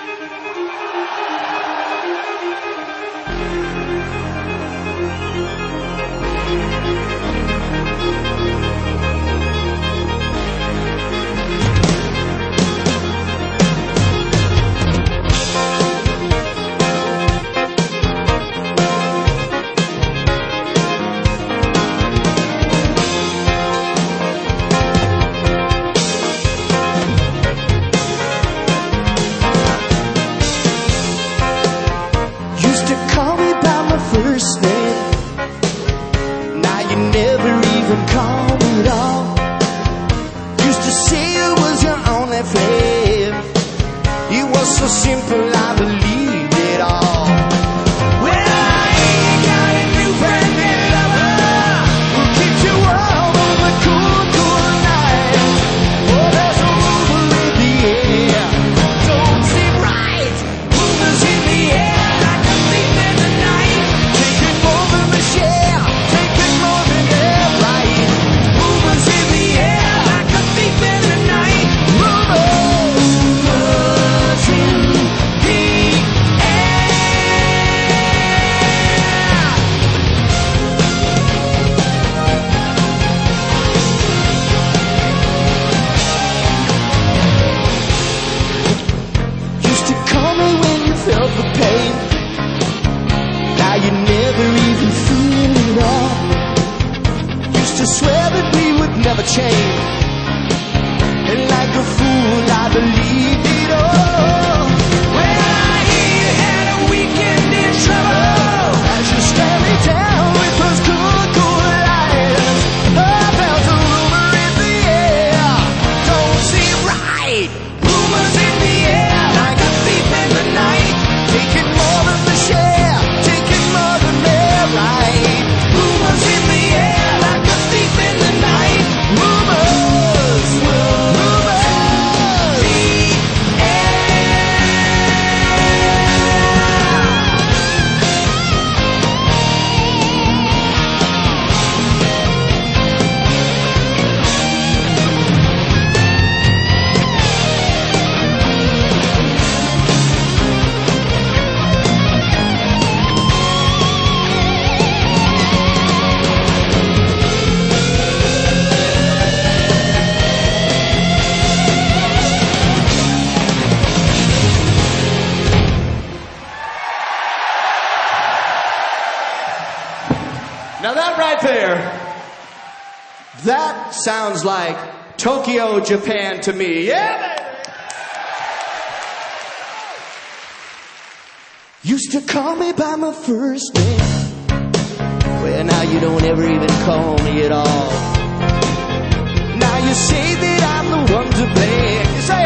First name. Now you never even call me at all. Used to say it was your only flame. It was so simple, I believed it all. Well, I ain't got a new brand new lover who keeps you warm on the cool, cool night. Oh, there's a rumor in the air, don't seem right. Rumors in the air like a thief in the night. Swear that we would never change, and like a fool I believed it all. When I hear you had a weekend in trouble, as you stare me down with those cool, cool eyes, there's a rumor in the air, don't seem right. Rumors in the air like a thief in the night, taking more than the share, taking more than their right. Rumors in the air like a thief in the night. Rumors, rumors, the Now that right there, that sounds like Tokyo, Japan to me. Yeah, baby! Used to call me by my first name. Well, now you don't ever even call me at all. Now you say that I'm the one to blame. You say